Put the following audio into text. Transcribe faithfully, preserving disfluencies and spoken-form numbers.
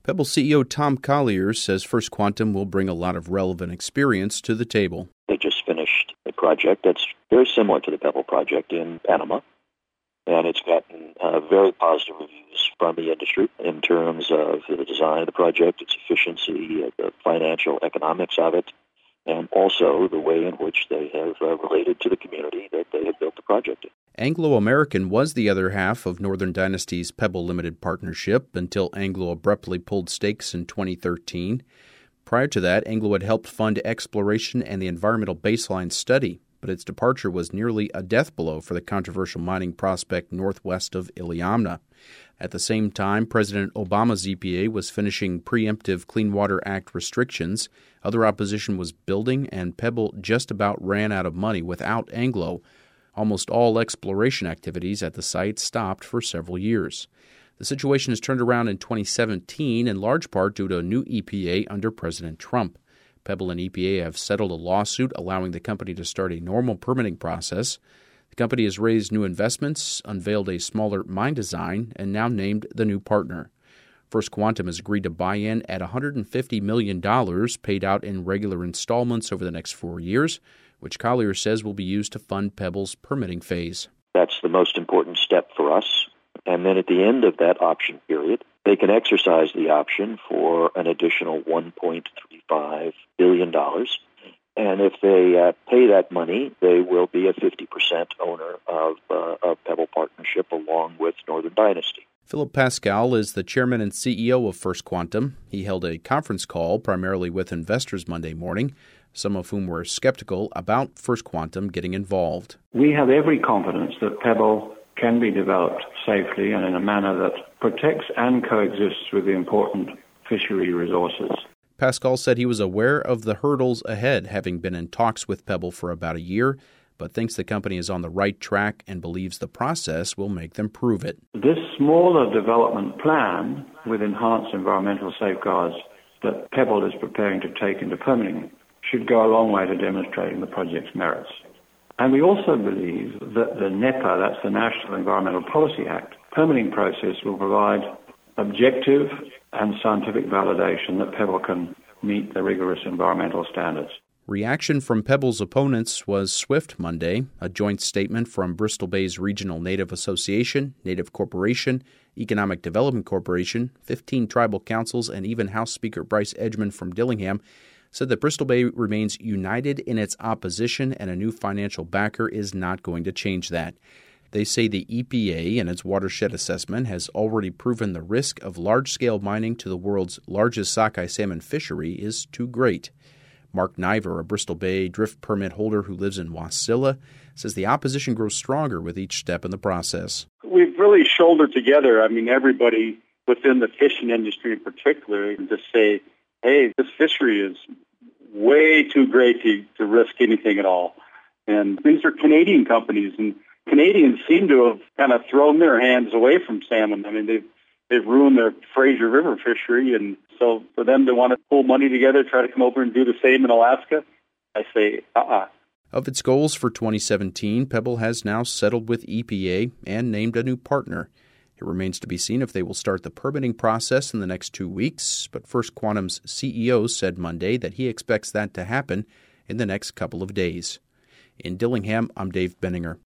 Pebble C E O Tom Collier says First Quantum will bring a lot of relevant experience to the table. They just finished a project that's very similar to the Pebble project in Panama, and it's gotten uh, very positive reviews from the industry in terms of the design of the project, its efficiency, uh, the financial economics of it, and also the way in which they have uh, related to the community that they have built the project in. Anglo American was the other half of Northern Dynasty's Pebble Limited Partnership until Anglo abruptly pulled stakes in twenty thirteen. Prior to that, Anglo had helped fund exploration and the environmental baseline study, but its departure was nearly a death blow for the controversial mining prospect northwest of Iliamna. At the same time, President Obama's E P A was finishing preemptive Clean Water Act restrictions. Other opposition was building, and Pebble just about ran out of money without Anglo. Almost all exploration activities at the site stopped for several years. The situation has turned around in twenty seventeen, in large part due to a new E P A under President Trump. Pebble and E P A have settled a lawsuit allowing the company to start a normal permitting process. The company has raised new investments, unveiled a smaller mine design, and now named the new partner. First Quantum has agreed to buy in at one hundred fifty million dollars, paid out in regular installments over the next four years, which Collier says will be used to fund Pebble's permitting phase. That's the most important step for us. And then at the end of that option period, they can exercise the option for an additional one point three five billion dollars. And if they uh, pay that money, they will be a fifty percent owner of, uh, of Pebble Partnership along with Northern Dynasty. Philip Pascal is the chairman and C E O of First Quantum. He held a conference call primarily with investors Monday morning, some of whom were skeptical about First Quantum getting involved. We have every confidence that Pebble can be developed safely and in a manner that protects and coexists with the important fishery resources. Pascal said he was aware of the hurdles ahead, having been in talks with Pebble for about a year, but thinks the company is on the right track and believes the process will make them prove it. This smaller development plan with enhanced environmental safeguards that Pebble is preparing to take into permitting should go a long way to demonstrating the project's merits. And we also believe that the NEPA, that's the National Environmental Policy Act, permitting process will provide objective and scientific validation that Pebble can meet the rigorous environmental standards. Reaction from Pebble's opponents was swift Monday. A joint statement from Bristol Bay's Regional Native Association, Native Corporation, Economic Development Corporation, fifteen tribal councils, and even House Speaker Bryce Edgman from Dillingham said that Bristol Bay remains united in its opposition and a new financial backer is not going to change that. They say the E P A in its watershed assessment has already proven the risk of large-scale mining to the world's largest sockeye salmon fishery is too great. Mark Niver, a Bristol Bay drift permit holder who lives in Wasilla, says the opposition grows stronger with each step in the process. We've really shouldered together, I mean, everybody within the fishing industry in particular, to say, hey, this fishery is way too great to, to risk anything at all. And these are Canadian companies, and Canadians seem to have kind of thrown their hands away from salmon. I mean, they've they've ruined their Fraser River fishery, and so for them to want to pull money together, try to come over and do the same in Alaska, I say, uh-uh. Of its goals for twenty seventeen, Pebble has now settled with E P A and named a new partner. It remains to be seen if they will start the permitting process in the next two weeks, but First Quantum's C E O said Monday that he expects that to happen in the next couple of days. In Dillingham, I'm Dave Benninger.